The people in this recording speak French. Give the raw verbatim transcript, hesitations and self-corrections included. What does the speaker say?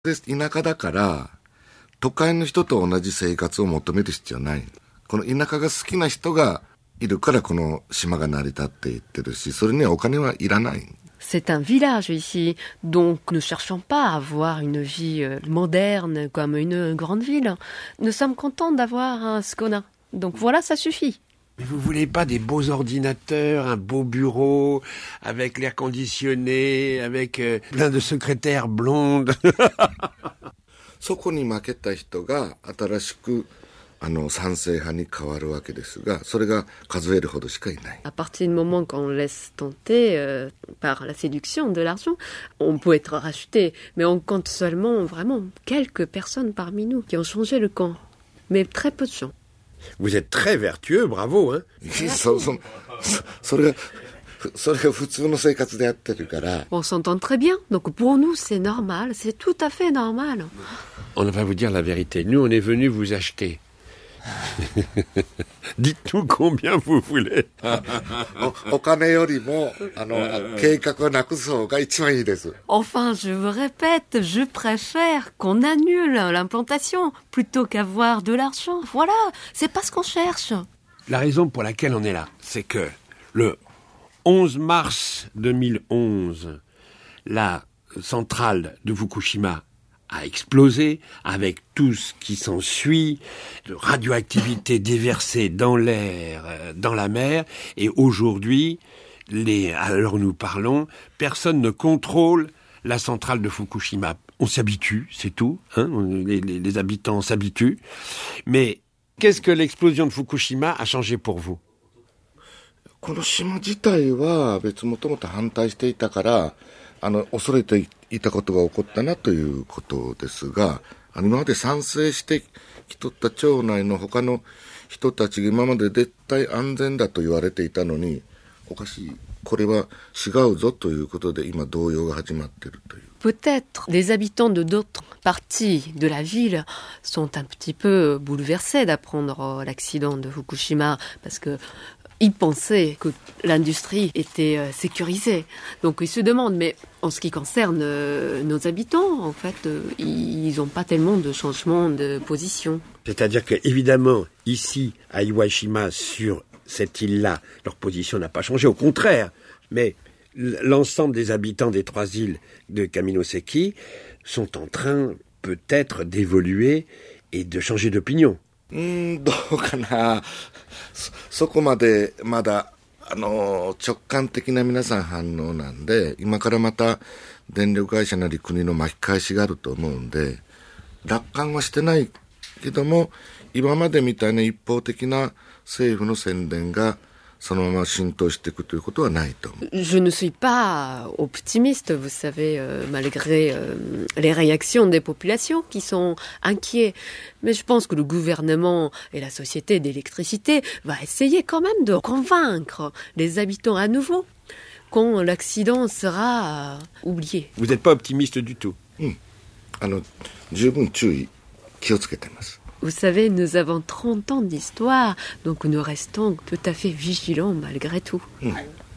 で田舎だから都会の人と同じ生活を求める必要はない。この田舎が好きな人がいるからこの島が成り立っていってるし、それにはお金はいらない。 C'est un village ici, donc ne cherchons pas à avoir une vie moderne comme une grande ville. Nous sommes contents d'avoir ce qu'on a. Donc voilà, ça suffit. Mais vous voulez pas des beaux ordinateurs, un beau bureau, avec l'air conditionné, avec euh, plein de secrétaires blondes. そこに負けた人が新しくあの賛成派に変わるわけですが、それが数えるほどしかいない。 À partir du moment qu'on laisse tenter euh, par la séduction de l'argent, on peut être racheté, mais on compte seulement vraiment quelques personnes parmi nous qui ont changé le camp, mais très peu de gens. Vous êtes très vertueux, bravo, hein. そ, そ, それがそれが普通の生活でやってるから。 On s'entend très bien, donc pour nous c'est normal, c'est tout à fait normal. On va vous dire la vérité, nous on est venus vous acheter. Dites-nous combien vous voulez. お, お金よりもあの計画をなくす方が一番いいです。 Enfin, je vous répète, je préfère qu'on annule l'implantation plutôt qu'avoir de l'argent. Voilà, c'est pas ce qu'on cherche. La raison pour laquelle on est là, c'est que le onze mars deux mille onze, la centrale de Fukushima a explosé avec tout ce qui s'ensuit, de radioactivité déversée dans l'air, dans la mer, et aujourd'hui, les, alors nous parlons, personne ne contrôle la centrale de Fukushima. On s'habitue, c'est tout, hein, les, les, les habitants s'habituent. Mais qu'est-ce que l'explosion de Fukushima a changé pour vous? この島自体は別もともと反対していたから、あの恐れていたことが起こったなということですが、あの今まで賛成してきとった町内の他の人たちが今まで絶対安全だと言われていたのに、おかしい、これは違うぞということで今動揺が始まっているという。 Peut-être les habitants de d'autres parties de la ville sont un petit peu bouleversés d'apprendre l'accident de Fukushima parce que ils pensaient que l'industrie était euh, sécurisée. Donc ils se demandent, mais en ce qui concerne euh, nos habitants, en fait, euh, ils n'ont pas tellement de changement de position. C'est-à-dire que, évidemment, ici, à Iwashima, sur cette île-là, leur position n'a pas changé, au contraire. Mais l'ensemble des habitants des trois îles de Kaminoseki sont en train, peut-être, d'évoluer et de changer d'opinion. うーん、どうかな。そ、そこまでまだあの直感的な皆さん反応なんで、今からまた電力会社なり国の巻き返しがあると思うんで、楽観はしてないけども、今までみたいな一方的な政府の宣伝がそのまま浸透していくということはないと思う。 Je ne suis pas optimiste, vous savez, euh, malgré euh, les réactions des populations qui sont inquiets. Mais je pense que le gouvernement et la société d'électricité va essayer quand même de convaincre les habitants à nouveau quand l'accident sera euh, oublié. Vous n'êtes pas optimiste du tout. うん。あの、十分注意、気をつけてます。 Vous savez, nous avons trente ans d'histoire, donc nous restons tout à fait vigilants malgré tout. Mm.